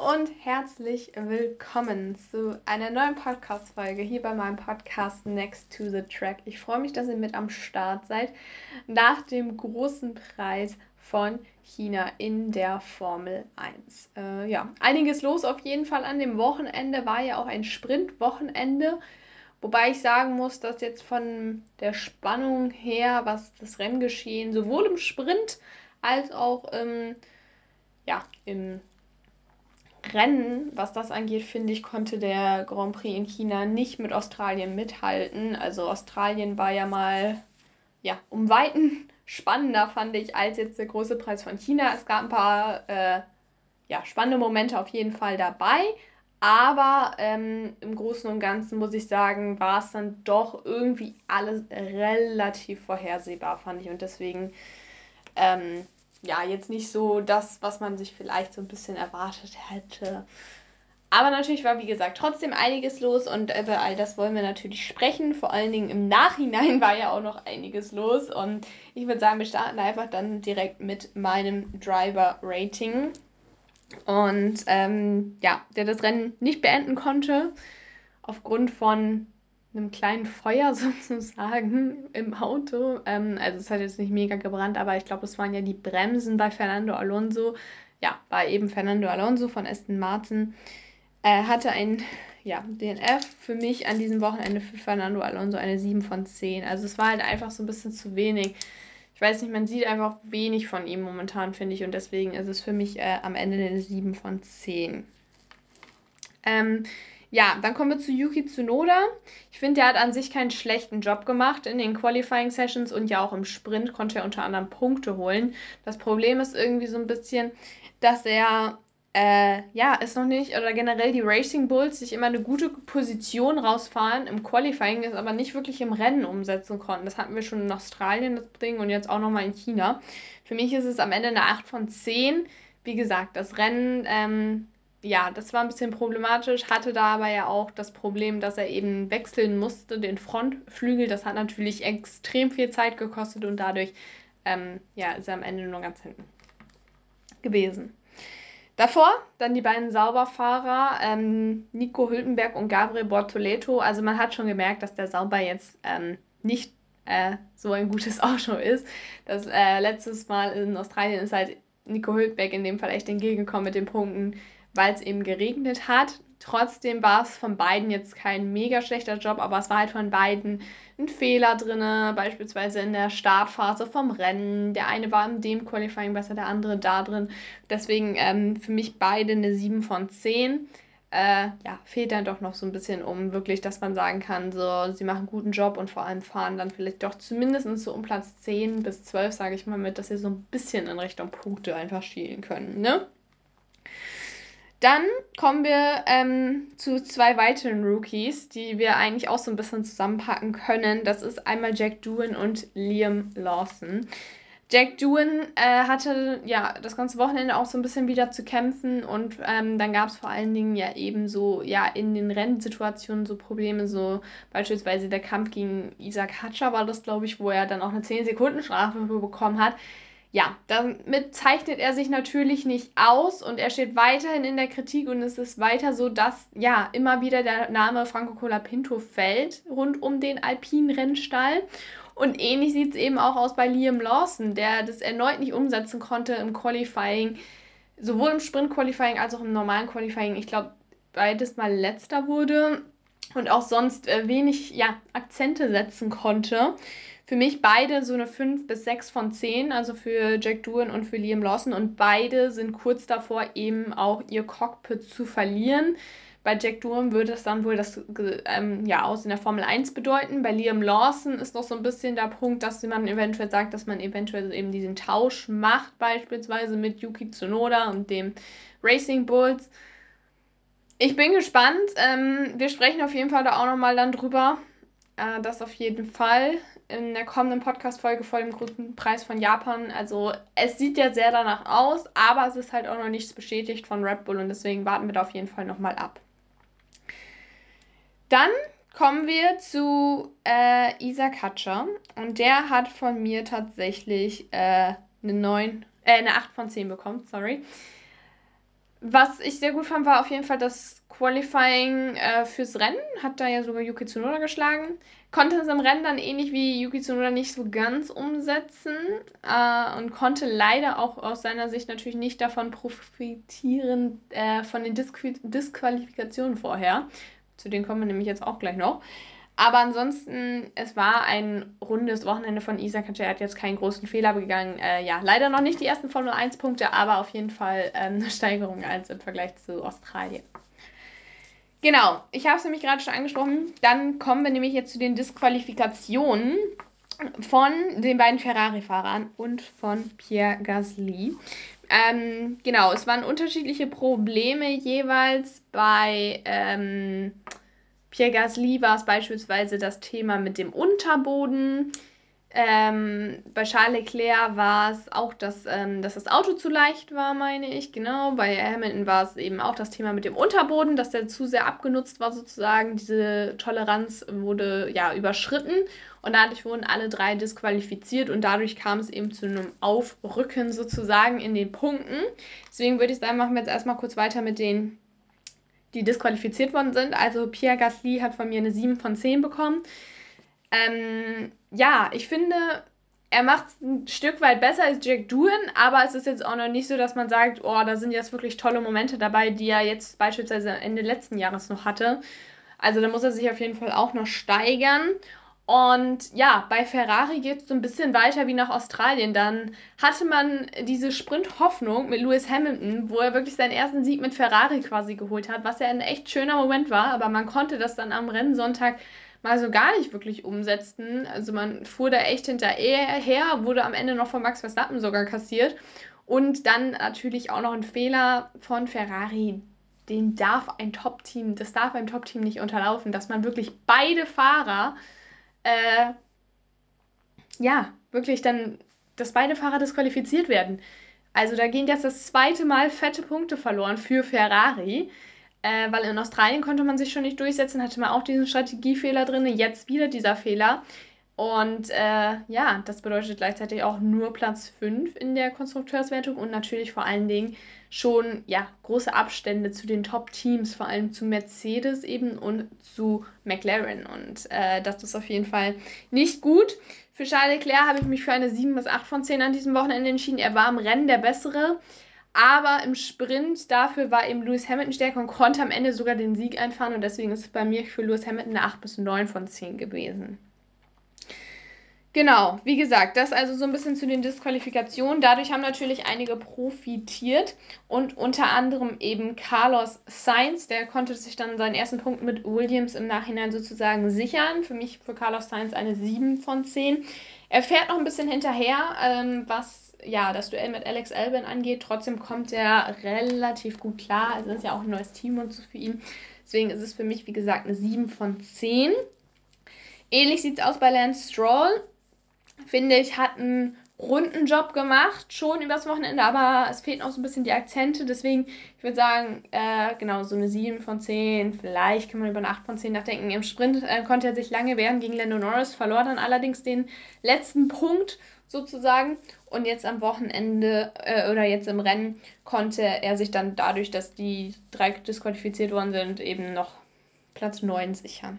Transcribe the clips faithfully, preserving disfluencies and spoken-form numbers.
und herzlich willkommen zu einer neuen Podcast-Folge hier bei meinem Podcast Next to the Track. Ich freue mich, dass ihr mit am Start seid nach dem großen Preis von China in der Formel eins. Äh, ja, einiges los auf jeden Fall an dem Wochenende, war ja auch ein Sprintwochenende, wobei ich sagen muss, dass jetzt von der Spannung her, was das Renngeschehen sowohl im Sprint als auch im, ja, im Rennen, was das angeht, finde ich, konnte der Grand Prix in China nicht mit Australien mithalten. Also Australien war ja mal, ja, um Weiten spannender, fand ich, als jetzt der große Preis von China. Es gab ein paar, äh, ja, spannende Momente auf jeden Fall dabei. Aber ähm, im Großen und Ganzen muss ich sagen, war es dann doch irgendwie alles relativ vorhersehbar, fand ich. Und deswegen, ähm, ja, jetzt nicht so das, was man sich vielleicht so ein bisschen erwartet hätte. Aber natürlich war, wie gesagt, trotzdem einiges los und über all das wollen wir natürlich sprechen. Vor allen Dingen im Nachhinein war ja auch noch einiges los. Und ich würde sagen, wir starten einfach dann direkt mit meinem Driver-Rating. Und ähm, ja, der das Rennen nicht beenden konnte, aufgrund von einem kleinen Feuer sozusagen im Auto. Ähm, also es hat jetzt nicht mega gebrannt, aber ich glaube, es waren ja die Bremsen bei Fernando Alonso. Ja, war eben Fernando Alonso von Aston Martin. Er hatte ein ja, D N F für mich an diesem Wochenende für Fernando Alonso eine sieben von zehn. Also es war halt einfach so ein bisschen zu wenig. Ich weiß nicht, man sieht einfach wenig von ihm momentan, finde ich. Und deswegen ist es für mich äh, am Ende eine sieben von zehn. Ähm, ja, dann kommen wir zu Yuki Tsunoda. Ich finde, der hat an sich keinen schlechten Job gemacht in den Qualifying Sessions und ja auch im Sprint konnte er unter anderem Punkte holen. Das Problem ist irgendwie so ein bisschen, dass er äh, ja, ist noch nicht, oder generell die Racing Bulls sich immer eine gute Position rausfahren im Qualifying, das aber nicht wirklich im Rennen umsetzen konnten. Das hatten wir schon in Australien, das Ding, und jetzt auch nochmal in China. Für mich ist es am Ende eine acht von zehn. Wie gesagt, das Rennen, ähm, ja, das war ein bisschen problematisch, hatte da aber ja auch das Problem, dass er eben wechseln musste, den Frontflügel. Das hat natürlich extrem viel Zeit gekostet und dadurch, ähm, ja, ist er am Ende nur ganz hinten gewesen. Davor dann die beiden Sauberfahrer, ähm, Nico Hülkenberg und Gabriel Bortoleto. Also man hat schon gemerkt, dass der Sauber jetzt ähm, nicht äh, so ein gutes Auto ist. Das äh, letztes Mal in Australien ist halt Nico Hülkenberg in dem Fall echt entgegengekommen mit den Punkten, weil es eben geregnet hat. Trotzdem war es von beiden jetzt kein mega schlechter Job, aber es war halt von beiden ein Fehler drin, beispielsweise in der Startphase vom Rennen. Der eine war im dem Qualifying besser, der andere da drin. Deswegen ähm, für mich beide eine sieben von zehn. Äh, ja, fehlt dann doch noch so ein bisschen, um wirklich, dass man sagen kann, so, sie machen einen guten Job und vor allem fahren dann vielleicht doch zumindest so um Platz zehn bis zwölf, sage ich mal, mit, dass sie so ein bisschen in Richtung Punkte einfach schielen können, ne? Dann kommen wir ähm, zu zwei weiteren Rookies, die wir eigentlich auch so ein bisschen zusammenpacken können. Das ist einmal Jack Doohan und Liam Lawson. Jack Doohan äh, hatte ja das ganze Wochenende auch so ein bisschen wieder zu kämpfen und ähm, dann gab es vor allen Dingen ja eben so ja in den Rennsituationen so Probleme, so beispielsweise der Kampf gegen Isaac Hatcher war das, glaube ich, wo er dann auch eine zehn Sekunden Strafe bekommen hat. Ja, damit zeichnet er sich natürlich nicht aus und er steht weiterhin in der Kritik und es ist weiter so, dass ja immer wieder der Name Franco Colapinto fällt rund um den alpinen Rennstall. Und ähnlich sieht es eben auch aus bei Liam Lawson, der das erneut nicht umsetzen konnte im Qualifying, sowohl im Sprint-Qualifying als auch im normalen Qualifying. Ich glaube, beides mal letzter wurde und auch sonst äh, wenig ja, Akzente setzen konnte. Für mich beide so eine fünf bis sechs von zehn, also für Jack Doohan und für Liam Lawson. Und beide sind kurz davor, eben auch ihr Cockpit zu verlieren. Bei Jack Doohan würde es dann wohl das ähm, ja, Aus in der Formel eins bedeuten. Bei Liam Lawson ist noch so ein bisschen der Punkt, dass man eventuell sagt, dass man eventuell eben diesen Tausch macht, beispielsweise mit Yuki Tsunoda und dem Racing Bulls. Ich bin gespannt. Ähm, wir sprechen auf jeden Fall da auch nochmal dann drüber. Äh, das auf jeden Fall in der kommenden Podcast-Folge vor dem großen Preis von Japan. Also es sieht ja sehr danach aus, aber es ist halt auch noch nichts bestätigt von Red Bull und deswegen warten wir da auf jeden Fall nochmal ab. Dann kommen wir zu äh, Isaac Hatcher und der hat von mir tatsächlich äh, eine neun, äh, eine acht von zehn bekommen, sorry. Was ich sehr gut fand, war auf jeden Fall das Qualifying äh, fürs Rennen. Hat da ja sogar Yuki Tsunoda geschlagen. Konnte es im Rennen dann ähnlich wie Yuki Tsunoda nicht so ganz umsetzen äh, und konnte leider auch aus seiner Sicht natürlich nicht davon profitieren, äh, von den Disqu Disqualifikationen vorher. Zu denen kommen wir nämlich jetzt auch gleich noch. Aber ansonsten, es war ein rundes Wochenende von Isaac. Er hat jetzt keinen großen Fehler begangen. Äh, ja, leider noch nicht die ersten Formel eins Punkte, aber auf jeden Fall ähm, eine Steigerung als im Vergleich zu Australien. Genau, ich habe es nämlich gerade schon angesprochen. Dann kommen wir nämlich jetzt zu den Disqualifikationen von den beiden Ferrari-Fahrern und von Pierre Gasly. Ähm, genau, es waren unterschiedliche Probleme jeweils bei ähm, Pierre Gasly war es beispielsweise das Thema mit dem Unterboden. Ähm, bei Charles Leclerc war es auch, dass, ähm, dass das Auto zu leicht war, meine ich. Genau. Bei Hamilton war es eben auch das Thema mit dem Unterboden, dass der zu sehr abgenutzt war sozusagen. Diese Toleranz wurde ja überschritten und dadurch wurden alle drei disqualifiziert und dadurch kam es eben zu einem Aufrücken sozusagen in den Punkten. Deswegen würde ich sagen, machen wir jetzt erstmal kurz weiter mit den, die disqualifiziert worden sind. Also Pierre Gasly hat von mir eine sieben von zehn bekommen. Ähm, ja, ich finde, er macht es ein Stück weit besser als Jack Doohan, aber es ist jetzt auch noch nicht so, dass man sagt, oh, da sind jetzt wirklich tolle Momente dabei, die er jetzt beispielsweise Ende letzten Jahres noch hatte. Also da muss er sich auf jeden Fall auch noch steigern. Und ja, bei Ferrari geht es so ein bisschen weiter wie nach Australien. Dann hatte man diese Sprint-Hoffnung mit Lewis Hamilton, wo er wirklich seinen ersten Sieg mit Ferrari quasi geholt hat, was ja ein echt schöner Moment war, aber man konnte das dann am Rennsonntag mal so gar nicht wirklich umsetzen. Also man fuhr da echt hinterher, wurde am Ende noch von Max Verstappen sogar kassiert. Und dann natürlich auch noch ein Fehler von Ferrari. Den darf ein Top-Team, das darf ein Top-Team nicht unterlaufen, dass man wirklich beide Fahrer äh, ja, wirklich dann, dass beide Fahrer disqualifiziert werden. Also da gehen jetzt das zweite Mal fette Punkte verloren für Ferrari, äh, weil in Australien konnte man sich schon nicht durchsetzen, hatte man auch diesen Strategiefehler drin, jetzt wieder dieser Fehler. Und äh, ja, das bedeutet gleichzeitig auch nur Platz fünf in der Konstrukteurswertung und natürlich vor allen Dingen schon ja, große Abstände zu den Top-Teams, vor allem zu Mercedes eben und zu McLaren. Und äh, das ist auf jeden Fall nicht gut. Für Charles Leclerc habe ich mich für eine sieben bis acht von zehn an diesem Wochenende entschieden. Er war im Rennen der Bessere, aber im Sprint dafür war eben Lewis Hamilton stärker und konnte am Ende sogar den Sieg einfahren. Und deswegen ist es bei mir für Lewis Hamilton eine acht bis neun von zehn gewesen. Genau, wie gesagt, das also so ein bisschen zu den Disqualifikationen. Dadurch haben natürlich einige profitiert und unter anderem eben Carlos Sainz, der konnte sich dann seinen ersten Punkt mit Williams im Nachhinein sozusagen sichern. Für mich, für Carlos Sainz eine sieben von zehn. Er fährt noch ein bisschen hinterher, ähm, was ja das Duell mit Alex Albon angeht. Trotzdem kommt er relativ gut klar. Also das ist ja auch ein neues Team und so für ihn. Deswegen ist es für mich, wie gesagt, eine sieben von zehn. Ähnlich sieht es aus bei Lance Stroll. Finde ich, hat einen runden Job gemacht, schon übers Wochenende, aber es fehlen auch so ein bisschen die Akzente. Deswegen, ich würde sagen, äh, genau, so eine sieben von zehn. Vielleicht kann man über eine acht von zehn nachdenken. Im Sprint äh, konnte er sich lange wehren gegen Lando Norris, verlor dann allerdings den letzten Punkt sozusagen. Und jetzt am Wochenende äh, oder jetzt im Rennen konnte er sich dann dadurch, dass die drei disqualifiziert worden sind, eben noch Platz neun sichern.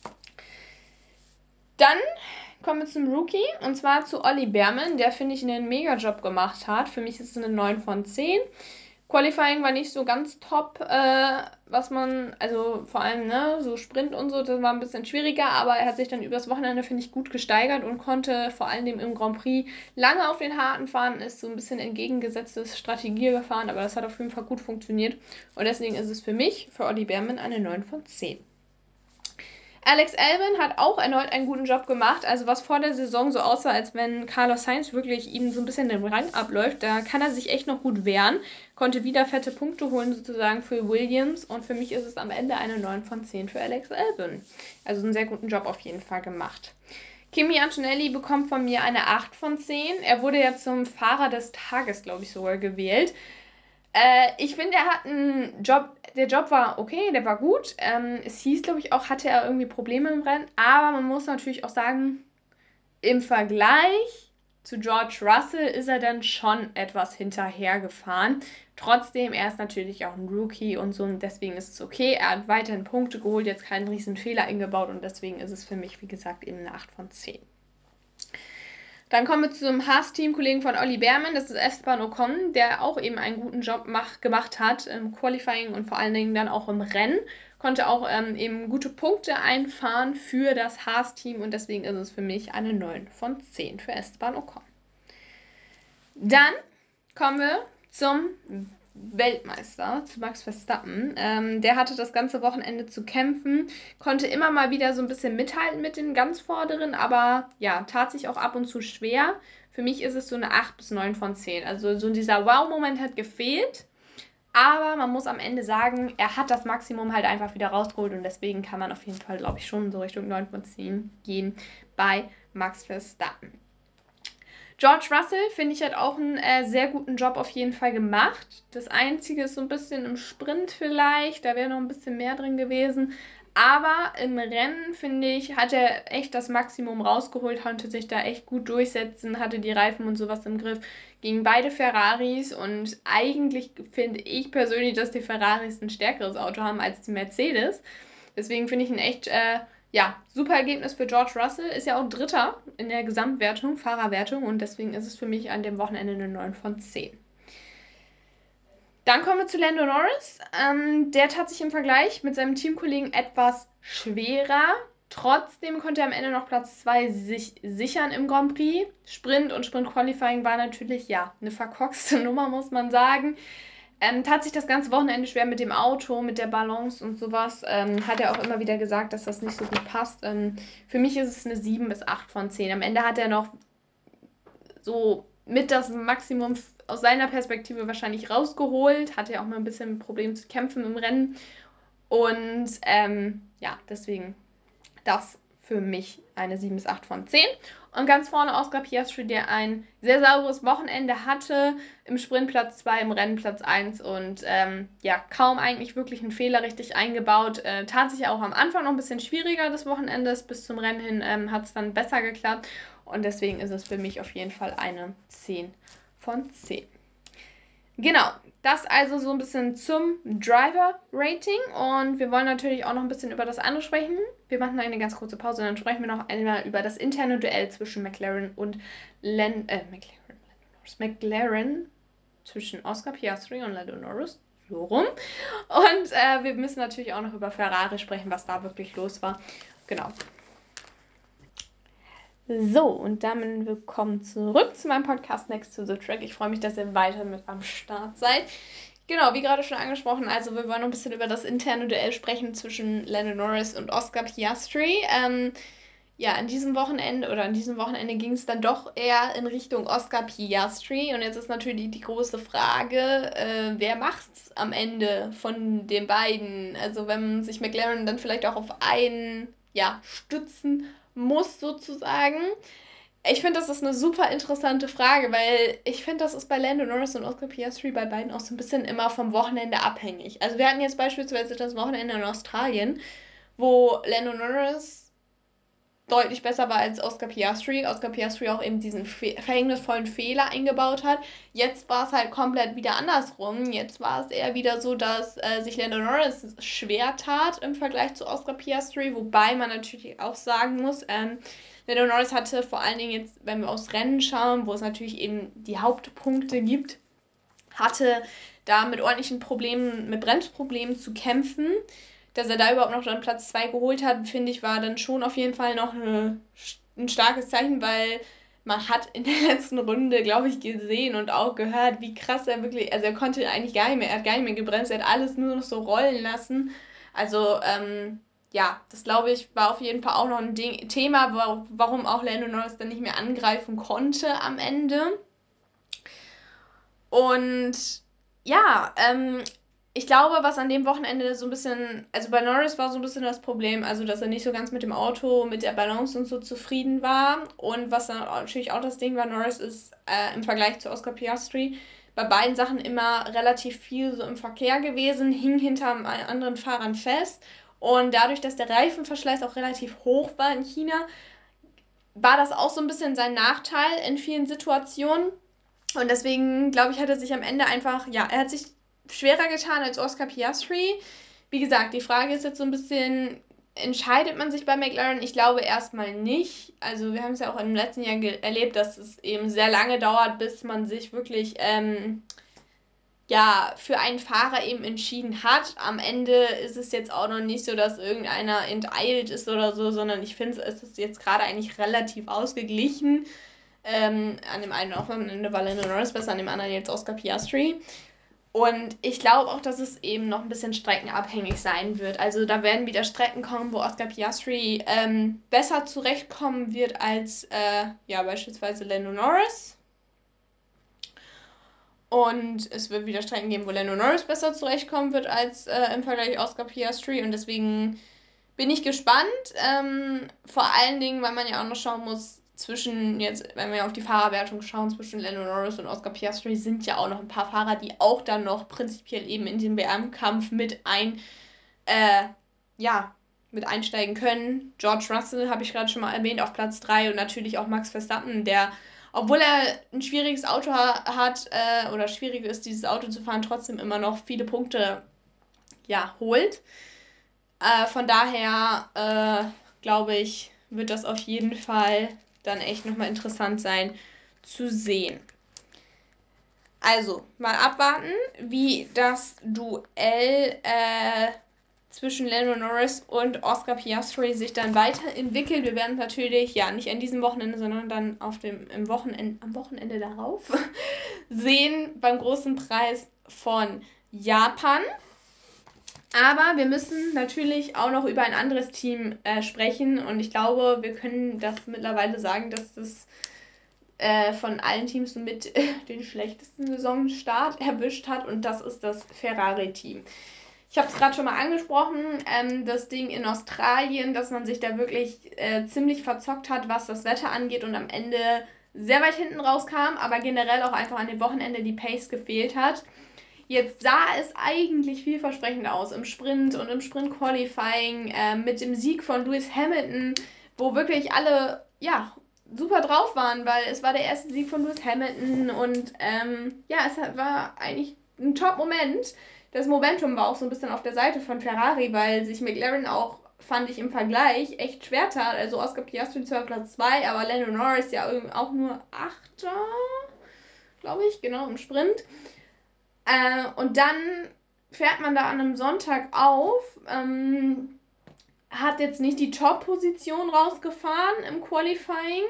Dann kommen wir zum Rookie und zwar zu Olli Behrmann, der, finde ich, einen Mega-Job gemacht hat. Für mich ist es eine neun von zehn. Qualifying war nicht so ganz top, äh, was man, also vor allem, ne, so Sprint und so, das war ein bisschen schwieriger, aber er hat sich dann übers Wochenende, finde ich, gut gesteigert und konnte vor allem im Grand Prix lange auf den Harten fahren, ist so ein bisschen entgegengesetztes Strategie gefahren, aber das hat auf jeden Fall gut funktioniert und deswegen ist es für mich, für Olli Behrmann, eine neun von zehn. Alex Albon hat auch erneut einen guten Job gemacht. Also was vor der Saison so aussah, als wenn Carlos Sainz wirklich ihm so ein bisschen den Rang abläuft, da kann er sich echt noch gut wehren. Konnte wieder fette Punkte holen sozusagen für Williams. Und für mich ist es am Ende eine neun von zehn für Alex Albon. Also einen sehr guten Job auf jeden Fall gemacht. Kimi Antonelli bekommt von mir eine acht von zehn. Er wurde ja zum Fahrer des Tages, glaube ich, sogar gewählt. Äh, ich finde, er hat einen Job, der Job war okay, der war gut. Ähm, es hieß, glaube ich, auch, hatte er irgendwie Probleme im Rennen. Aber man muss natürlich auch sagen, im Vergleich zu George Russell ist er dann schon etwas hinterhergefahren. Trotzdem, er ist natürlich auch ein Rookie und so, und deswegen ist es okay. Er hat weiterhin Punkte geholt, jetzt keinen riesen Fehler eingebaut, und deswegen ist es für mich, wie gesagt, eben eine acht von zehn. Dann kommen wir zum Haas-Team-Kollegen von Olli Behrmann, das ist Esteban Ocon, der auch eben einen guten Job mach, gemacht hat im Qualifying und vor allen Dingen dann auch im Rennen. Konnte auch ähm, eben gute Punkte einfahren für das Haas-Team, und deswegen ist es für mich eine neun von zehn für Esteban Ocon. Dann kommen wir zum Weltmeister, zu Max Verstappen. Ähm, der hatte das ganze Wochenende zu kämpfen, konnte immer mal wieder so ein bisschen mithalten mit den ganz Vorderen, aber ja, tat sich auch ab und zu schwer. Für mich ist es so eine acht bis neun von zehn. Also so dieser Wow-Moment hat gefehlt, aber man muss am Ende sagen, er hat das Maximum halt einfach wieder rausgeholt, und deswegen kann man auf jeden Fall, glaube ich, schon so Richtung neun von zehn gehen bei Max Verstappen. George Russell, finde ich, hat auch einen äh, sehr guten Job auf jeden Fall gemacht. Das Einzige ist so ein bisschen im Sprint vielleicht, da wäre noch ein bisschen mehr drin gewesen. Aber im Rennen, finde ich, hat er echt das Maximum rausgeholt, konnte sich da echt gut durchsetzen, hatte die Reifen und sowas im Griff gegen beide Ferraris. Und eigentlich finde ich persönlich, dass die Ferraris ein stärkeres Auto haben als die Mercedes. Deswegen finde ich ihn echt... Äh, Ja, super Ergebnis für George Russell. Ist ja auch Dritter in der Gesamtwertung, Fahrerwertung, und deswegen ist es für mich an dem Wochenende eine neun von zehn. Dann kommen wir zu Lando Norris. Ähm, der tat sich im Vergleich mit seinem Teamkollegen etwas schwerer. Trotzdem konnte er am Ende noch Platz zwei sich sichern im Grand Prix. Sprint und Sprint-Qualifying war natürlich, ja, eine verkorkste Nummer, muss man sagen. Ähm, tat sich das ganze Wochenende schwer mit dem Auto, mit der Balance und sowas. Ähm, hat er auch immer wieder gesagt, dass das nicht so gut passt. Ähm, für mich ist es eine sieben bis acht von zehn. Am Ende hat er noch so mit das Maximum aus seiner Perspektive wahrscheinlich rausgeholt. Hatte ja auch mal ein bisschen ein Problem zu kämpfen im Rennen. Und ähm, ja, deswegen das für mich eine sieben bis acht von zehn. Und ganz vorne Oscar Piastri, der ein sehr sauberes Wochenende hatte. Im Sprint Platz zwei, im Rennen Platz eins, und ähm, ja, kaum eigentlich wirklich einen Fehler richtig eingebaut. Äh, tat sich auch am Anfang noch ein bisschen schwieriger des Wochenendes. Bis zum Rennen hin ähm, hat es dann besser geklappt. Und deswegen ist es für mich auf jeden Fall eine zehn von zehn. Genau, das also so ein bisschen zum Driver-Rating, und wir wollen natürlich auch noch ein bisschen über das andere sprechen. Wir machen eine ganz kurze Pause, dann sprechen wir noch einmal über das interne Duell zwischen McLaren und Len äh, McLaren, McLaren zwischen Oscar Piastri und Lando Norris, so rum. Und äh, wir müssen natürlich auch noch über Ferrari sprechen, was da wirklich los war. Genau. So, und damit willkommen zurück zu meinem Podcast Next to the Track. Ich freue mich, dass ihr weiter mit am Start seid. Genau, wie gerade schon angesprochen, also wir wollen noch ein bisschen über das interne Duell sprechen zwischen Lando Norris und Oscar Piastri. Ähm, ja, an diesem Wochenende oder an diesem Wochenende ging es dann doch eher in Richtung Oscar Piastri. Und jetzt ist natürlich die große Frage, äh, wer macht's am Ende von den beiden? Also wenn sich McLaren dann vielleicht auch auf einen, ja, stützen muss sozusagen. Ich finde, das ist eine super interessante Frage, weil ich finde, das ist bei Lando Norris und Oscar Piastri bei beiden auch so ein bisschen immer vom Wochenende abhängig. Also wir hatten jetzt beispielsweise das Wochenende in Australien, wo Lando Norris deutlich besser war als Oscar Piastri. Oscar Piastri auch eben diesen fe- verhängnisvollen Fehler eingebaut hat. Jetzt war es halt komplett wieder andersrum. Jetzt war es eher wieder so, dass äh, sich Lando Norris schwer tat im Vergleich zu Oscar Piastri, wobei man natürlich auch sagen muss, ähm, Lando Norris hatte vor allen Dingen jetzt, wenn wir aufs Rennen schauen, wo es natürlich eben die Hauptpunkte gibt, hatte da mit ordentlichen Problemen, mit Bremsproblemen zu kämpfen. Dass er da überhaupt noch dann Platz zwei geholt hat, finde ich, war dann schon auf jeden Fall noch eine, ein starkes Zeichen, weil man hat in der letzten Runde, glaube ich, gesehen und auch gehört, wie krass er wirklich, also er konnte eigentlich gar nicht mehr, er hat gar nicht mehr gebremst, er hat alles nur noch so rollen lassen. Also, ähm, ja, das glaube ich, war auf jeden Fall auch noch ein Ding, Thema, warum auch Lando Norris dann nicht mehr angreifen konnte am Ende. Und ja, ähm, ich glaube, was an dem Wochenende so ein bisschen, also bei Norris war so ein bisschen das Problem, also dass er nicht so ganz mit dem Auto, mit der Balance und so zufrieden war. Und was dann natürlich auch das Ding war, Norris ist äh, im Vergleich zu Oscar Piastri bei beiden Sachen immer relativ viel so im Verkehr gewesen, hing hinter anderen Fahrern fest. Und dadurch, dass der Reifenverschleiß auch relativ hoch war in China, war das auch so ein bisschen sein Nachteil in vielen Situationen. Und deswegen, glaube ich, hat er sich am Ende einfach, ja, er hat sich schwerer getan als Oscar Piastri. Wie gesagt, die Frage ist jetzt so ein bisschen, entscheidet man sich bei McLaren? Ich glaube erstmal nicht. Also wir haben es ja auch im letzten Jahr erlebt, dass es eben sehr lange dauert, bis man sich wirklich ähm, ja, für einen Fahrer eben entschieden hat. Am Ende ist es jetzt auch noch nicht so, dass irgendeiner enteilt ist oder so, sondern ich finde, es ist jetzt gerade eigentlich relativ ausgeglichen. Ähm, an dem einen auch am Ende war Lando Norris besser, an dem anderen jetzt Oscar Piastri. Und ich glaube auch, dass es eben noch ein bisschen streckenabhängig sein wird. Also da werden wieder Strecken kommen, wo Oscar Piastri ähm, besser zurechtkommen wird als äh, ja, beispielsweise Lando Norris. Und es wird wieder Strecken geben, wo Lando Norris besser zurechtkommen wird als äh, im Vergleich Oscar Piastri. Und deswegen bin ich gespannt. Ähm, vor allen Dingen, weil man ja auch noch schauen muss, zwischen jetzt, wenn wir auf die Fahrerwertung schauen, zwischen Lando Norris und Oscar Piastri sind ja auch noch ein paar Fahrer, die auch dann noch prinzipiell eben in den W M-Kampf mit ein, äh, ja, mit einsteigen können. George Russell habe ich gerade schon mal erwähnt, auf Platz drei und natürlich auch Max Verstappen, der, obwohl er ein schwieriges Auto hat äh, oder schwierig ist, dieses Auto zu fahren, trotzdem immer noch viele Punkte ja, holt. Äh, von daher äh, glaube ich, wird das auf jeden Fall dann echt nochmal interessant sein zu sehen. Also, mal abwarten, wie das Duell äh, zwischen Lando Norris und Oscar Piastri sich dann weiterentwickelt. Wir werden natürlich, ja, nicht an diesem Wochenende, sondern dann auf dem, im Wochenende, am Wochenende darauf sehen beim großen Preis von Japan. Aber wir müssen natürlich auch noch über ein anderes Team äh, sprechen und ich glaube, wir können das mittlerweile sagen, dass das äh, von allen Teams mit äh, den schlechtesten Saisonstart erwischt hat und das ist das Ferrari-Team. Ich habe es gerade schon mal angesprochen, ähm, das Ding in Australien, dass man sich da wirklich äh, ziemlich verzockt hat, was das Wetter angeht und am Ende sehr weit hinten rauskam, aber generell auch einfach an dem Wochenende die Pace gefehlt hat. Jetzt sah es eigentlich vielversprechend aus im Sprint und im Sprint-Qualifying äh, mit dem Sieg von Lewis Hamilton, wo wirklich alle, ja, super drauf waren, weil es war der erste Sieg von Lewis Hamilton und ähm, ja, es war eigentlich ein Top-Moment. Das Momentum war auch so ein bisschen auf der Seite von Ferrari, weil sich McLaren auch, fand ich im Vergleich, echt schwer tat. Also Oscar Piastri zwar Platz zwei, aber Lando Norris ja auch nur Achter, glaube ich, genau, im Sprint. Äh, und dann fährt man da an einem Sonntag auf, ähm, hat jetzt nicht die Top-Position rausgefahren im Qualifying.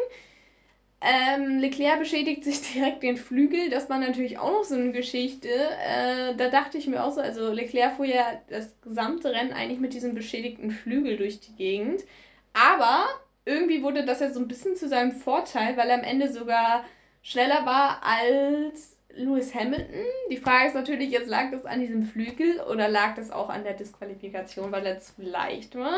Ähm, Leclerc beschädigt sich direkt den Flügel, das war natürlich auch noch so eine Geschichte. Äh, da dachte ich mir auch so, also Leclerc fuhr ja das gesamte Rennen eigentlich mit diesem beschädigten Flügel durch die Gegend. Aber irgendwie wurde das ja so ein bisschen zu seinem Vorteil, weil er am Ende sogar schneller war als Lewis Hamilton. Die Frage ist natürlich, jetzt lag das an diesem Flügel oder lag das auch an der Disqualifikation, weil er zu leicht war?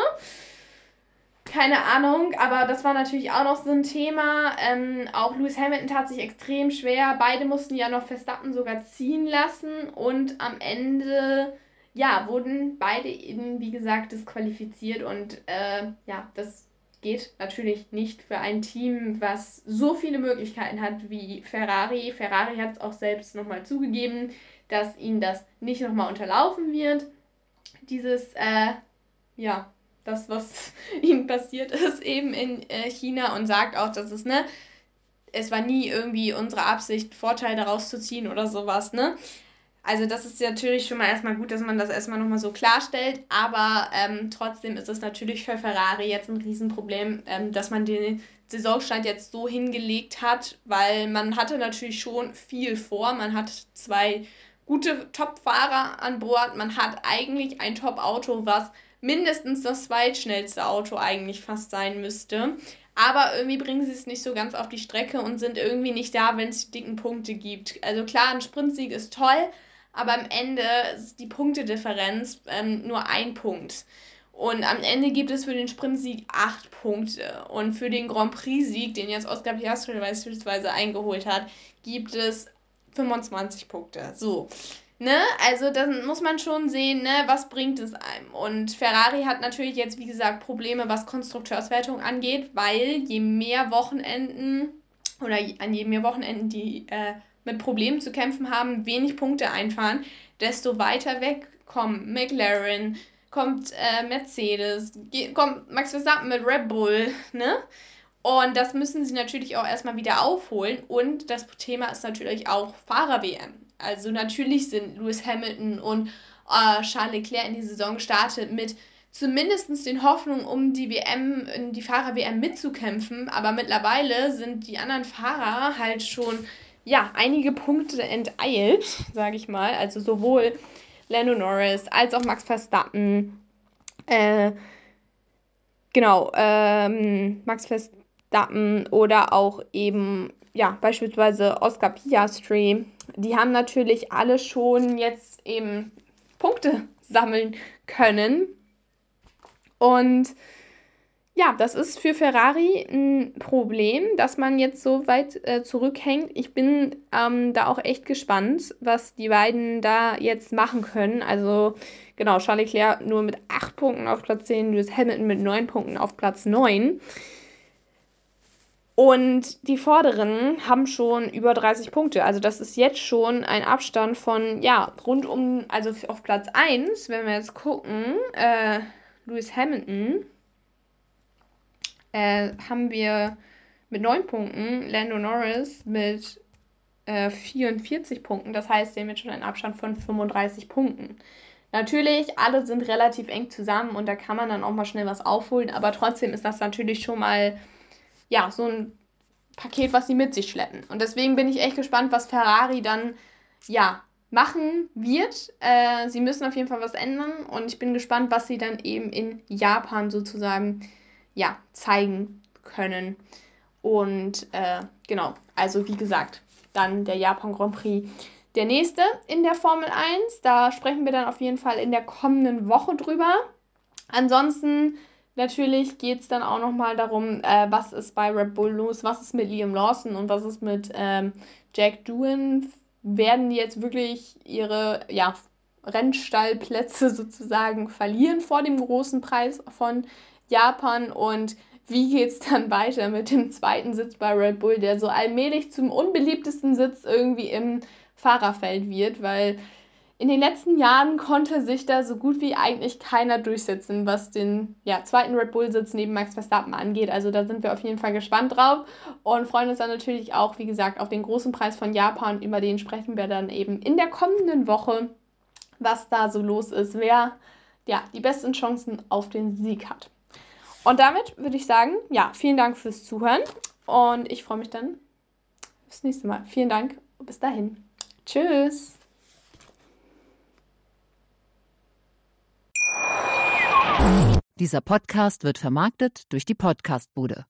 Keine Ahnung, aber das war natürlich auch noch so ein Thema. Ähm, auch Lewis Hamilton tat sich extrem schwer. Beide mussten ja noch Verstappen sogar ziehen lassen und am Ende, ja, wurden beide eben, wie gesagt, disqualifiziert und äh, ja, das geht natürlich nicht für ein Team, was so viele Möglichkeiten hat wie Ferrari. Ferrari hat es auch selbst nochmal zugegeben, dass ihnen das nicht nochmal unterlaufen wird. Dieses, äh, ja, das, was ihnen passiert ist, eben in äh, China und sagt auch, dass es, ne, es war nie irgendwie unsere Absicht, Vorteile daraus zu ziehen oder sowas, ne. Also das ist natürlich schon mal erstmal gut, dass man das erstmal nochmal so klarstellt, aber ähm, trotzdem ist es natürlich für Ferrari jetzt ein Riesenproblem, ähm, dass man den Saisonstart jetzt so hingelegt hat, weil man hatte natürlich schon viel vor, man hat zwei gute Top-Fahrer an Bord, man hat eigentlich ein Top-Auto, was mindestens das zweitschnellste Auto eigentlich fast sein müsste. Aber irgendwie bringen sie es nicht so ganz auf die Strecke und sind irgendwie nicht da, wenn es die dicken Punkte gibt. Also klar, ein Sprintsieg ist toll, aber am Ende ist die Punktedifferenz ähm, nur ein Punkt. Und am Ende gibt es für den Sprintsieg acht Punkte. Und für den Grand Prix-Sieg, den jetzt Oscar Piastri beispielsweise eingeholt hat, gibt es fünfundzwanzig Punkte. So. Ne? Also dann muss man schon sehen, ne, was bringt es einem. Und Ferrari hat natürlich jetzt, wie gesagt, Probleme, was Konstrukteurswertung angeht, weil je mehr Wochenenden oder an je mehr Wochenenden die äh, mit Problemen zu kämpfen haben, wenig Punkte einfahren, desto weiter weg kommen McLaren, kommt äh, Mercedes, ge- kommt Max Verstappen mit Red Bull, ne? Und das müssen sie natürlich auch erstmal wieder aufholen. Und das Thema ist natürlich auch Fahrer-W M. Also natürlich sind Lewis Hamilton und äh, Charles Leclerc in die Saison gestartet mit zumindest den Hoffnungen, um die W M, in die Fahrer-W M mitzukämpfen. Aber mittlerweile sind die anderen Fahrer halt schon, ja, einige Punkte enteilt, sage ich mal. Also sowohl Lando Norris als auch Max Verstappen. Äh, genau, ähm, Max Verstappen oder auch eben, ja, beispielsweise Oscar Piastri. Die haben natürlich alle schon jetzt eben Punkte sammeln können. Und ja, das ist für Ferrari ein Problem, dass man jetzt so weit äh, zurückhängt. Ich bin ähm, da auch echt gespannt, was die beiden da jetzt machen können. Also genau, Charles Leclerc nur mit acht Punkten auf Platz zehn, Lewis Hamilton mit neun Punkten auf Platz neun. Und die Vorderen haben schon über dreißig Punkte. Also das ist jetzt schon ein Abstand von, ja, rund um, also auf Platz eins, wenn wir jetzt gucken, äh, Lewis Hamilton, äh, haben wir mit neun Punkten, Lando Norris mit äh, vierundvierzig Punkten. Das heißt, sie haben jetzt schon einen Abstand von fünfunddreißig Punkten. Natürlich, alle sind relativ eng zusammen und da kann man dann auch mal schnell was aufholen, aber trotzdem ist das natürlich schon mal, ja, so ein Paket, was sie mit sich schleppen. Und deswegen bin ich echt gespannt, was Ferrari dann, ja, machen wird. Äh, sie müssen auf jeden Fall was ändern und ich bin gespannt, was sie dann eben in Japan sozusagen, ja, zeigen können. Und äh, genau, also wie gesagt, dann der Japan Grand Prix. Der nächste in der Formel eins, da sprechen wir dann auf jeden Fall in der kommenden Woche drüber. Ansonsten natürlich geht es dann auch nochmal darum, äh, was ist bei Red Bull los, was ist mit Liam Lawson und was ist mit ähm, Jack Doohan. Werden die jetzt wirklich ihre, ja, Rennstallplätze sozusagen verlieren vor dem großen Preis von Japan und wie geht es dann weiter mit dem zweiten Sitz bei Red Bull, der so allmählich zum unbeliebtesten Sitz irgendwie im Fahrerfeld wird, weil in den letzten Jahren konnte sich da so gut wie eigentlich keiner durchsetzen, was den ja, zweiten Red Bull-Sitz neben Max Verstappen angeht. Also da sind wir auf jeden Fall gespannt drauf und freuen uns dann natürlich auch, wie gesagt, auf den großen Preis von Japan. Über den sprechen wir dann eben in der kommenden Woche, was da so los ist, wer ja, die besten Chancen auf den Sieg hat. Und damit würde ich sagen, ja, vielen Dank fürs Zuhören und ich freue mich dann aufs nächste Mal. Vielen Dank und bis dahin. Tschüss! Dieser Podcast wird vermarktet durch die Podcastbude.